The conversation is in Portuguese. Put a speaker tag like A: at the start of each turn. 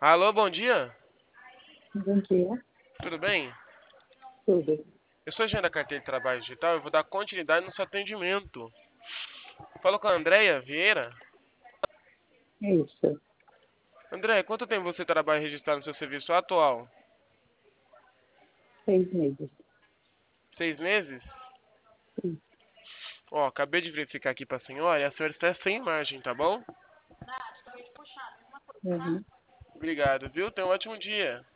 A: Alô, bom dia.
B: Bom dia,
A: Tudo bem?
B: tudo.
A: Eu sou agente da carteira de trabalho digital e vou dar continuidade no seu atendimento. Falo com a Andréia Vieira.
B: É isso.
A: Andréia, quanto tempo você trabalha registrado no seu serviço atual?
B: 6 meses.
A: 6 meses?
B: Sim.
A: Ó, acabei de verificar aqui pra senhora e a senhora está sem imagem, tá bom?
B: Uhum.
A: Obrigado, viu? Tenha um ótimo dia.